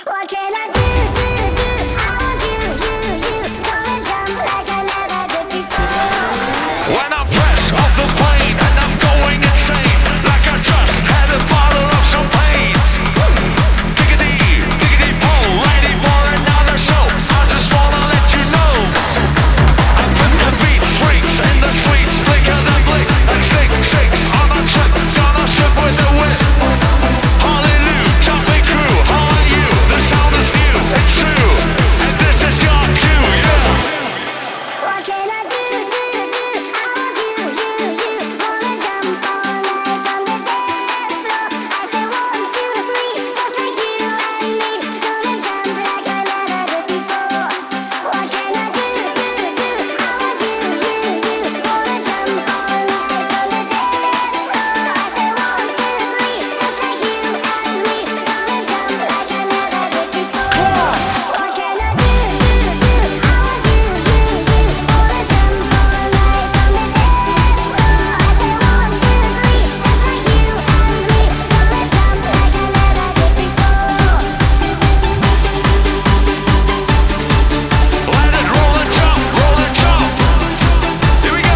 What can I do? I want you. Wanna jump like I never did before. When I press off the plane and I'm going insane, like I just had a bottle of champagne. Diggity, diggity pole, ready for another show. I just wanna let you know I put the beat freaks in the streets, blinker than blink, and shakes on a trip, gonna strip with the whip. Hallelujah, jumping crew, how are you? The sound is new, it's true, and this is your cue, yeah. What can I do? I want you. Wanna jump all night on the dance floor. I say 1, 2, 3, just like you and me. Gonna jump like I never did before. What can I do? I want you. Wanna jump all night on the dance floor. I say 1, 2, 3, just like you and me. Gonna jump like I never did before. What can I do? I want you. Wanna jump all night on the dance floor. I say 1, 2, 3, just like you and me. Gonna jump like I never did before. Let it roll and jump. Here we go.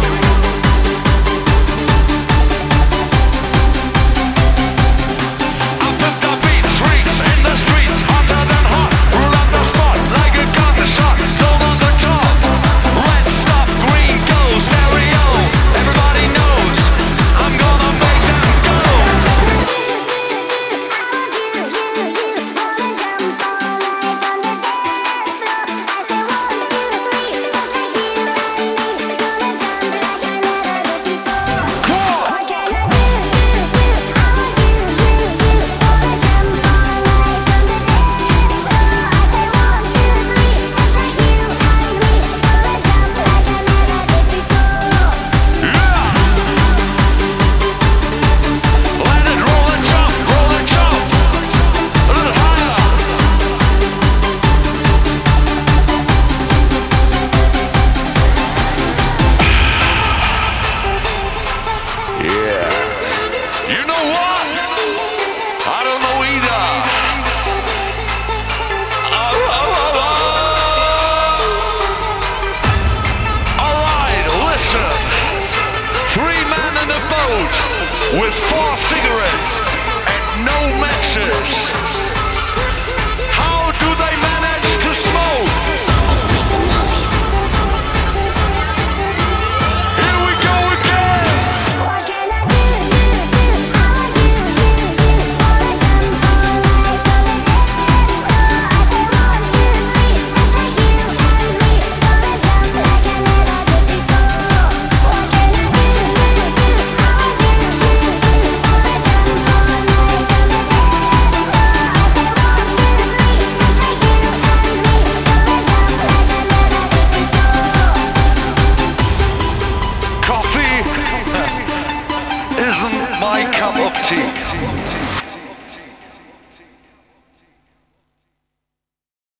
I put the beats, freaks in the streets, hotter than hot. Rule up the spot like a gunshot. Gold on the top. Red stuff, green goes, stereo. Everybody knows I'm gonna make them go. Wanna jump all night on the dance floor. I say 1, 2, 3, just like you and me. Gonna jump like I never did before. What can I do? I want you. Wanna jump all night on the dance floor. I say 1, 2, 3, just like you and me. Gonna jump like I never did before. Let it roll and jump. A little higher. Yeah. You know what? I don't know either. Alright, listen. 3 men in a boat with 4 cigarettes and no matches. How do they manage to smoke? Here we go again. What can I do? I want you. Wanna jump all night on the dance floor. I say 1, 2, 3, just like you and me. Gonna jump like I never did before. What can I do? I want you. Wanna jump all night on the dance floor. I say 1, 2, 3, just like you and me. Gonna jump like I never did before. Coffee isn't my cup of tea.